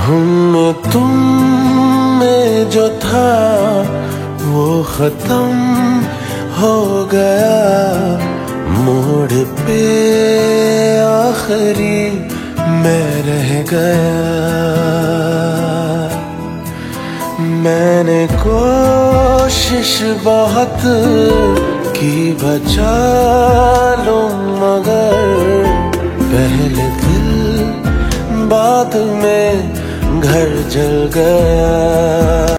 हम तुम में जो था वो खत्म हो गया, मोड़ पे आखिरी मैं रह गया। मैंने कोशिश बहुत की बचा लूं, मगर पहले दिल बाद में घर जल गया।